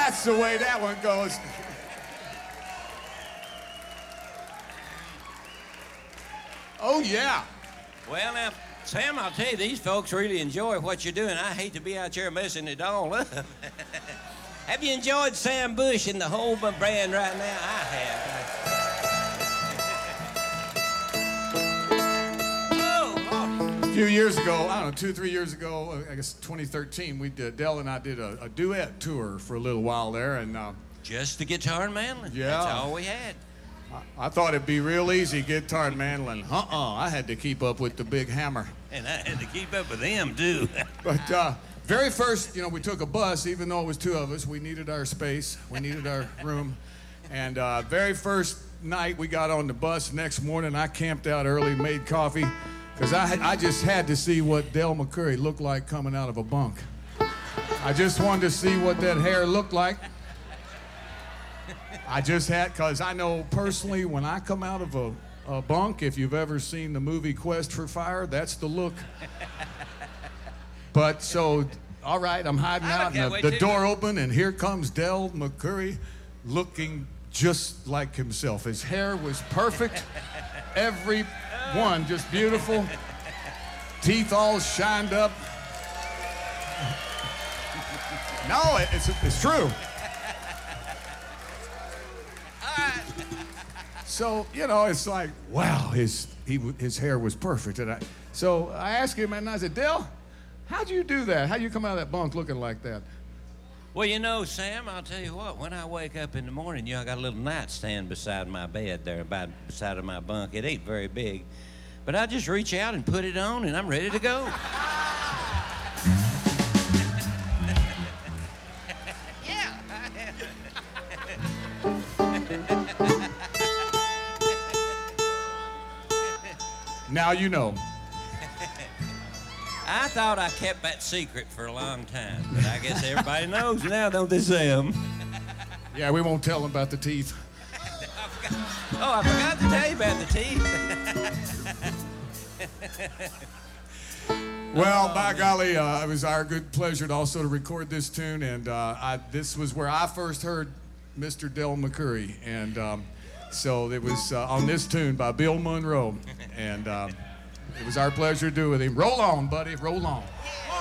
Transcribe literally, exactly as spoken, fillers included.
That's the way that one goes. Oh, yeah. Well, now, Sam, I'll tell you, these folks really enjoy what you're doing. I hate to be out here messing it all up. Have you enjoyed Sam Bush and the whole band right now? I have. A few years ago, I don't know, two, three years ago, I guess twenty thirteen, we did, Del and I did a, a duet tour for a little while there, and uh, just the guitar and mandolin. Yeah. That's all we had. I, I thought it'd be real easy, guitar and mandolin. Uh-uh, I had to keep up with the big hammer. And I had to keep up with them, too. But uh, very first, you know, we took a bus, even though it was two of us. We needed our space. We needed our room. And uh, very first night we got on the bus, next morning I camped out early, made coffee, because I, I just had to see what Del McCoury looked like coming out of a bunk. I just wanted to see what that hair looked like. I just had, because I know personally when I come out of a, a bunk, if you've ever seen the movie Quest for Fire, that's the look. But so, all right, I'm hiding out, and the, the door opened, and here comes Del McCoury looking just like himself. His hair was perfect, every one just beautiful, teeth all shined up. No, it's, it's true. So, you know, it's like, wow, his, he, his hair was perfect. And I, so I asked him, and I said, Del, how'd you do that? How'd you come out of that bunk looking like that? Well, you know, Sam, I'll tell you what, when I wake up in the morning, you know, I got a little nightstand beside my bed there, about beside of my bunk. It ain't very big, but I just reach out and put it on, and I'm ready to go. Yeah. Now you know. I thought I kept that secret for a long time, but I guess everybody knows now, don't they, Sam? Yeah, we won't tell them about the teeth. Oh, I forgot to tell you about the teeth. Well, by golly, uh, it was our good pleasure to also to record this tune, and uh, I, this was where I first heard Mister Del McCoury, and um, so it was uh, on this tune by Bill Monroe, and uh, it was our pleasure to do with him. Roll on, buddy, roll on.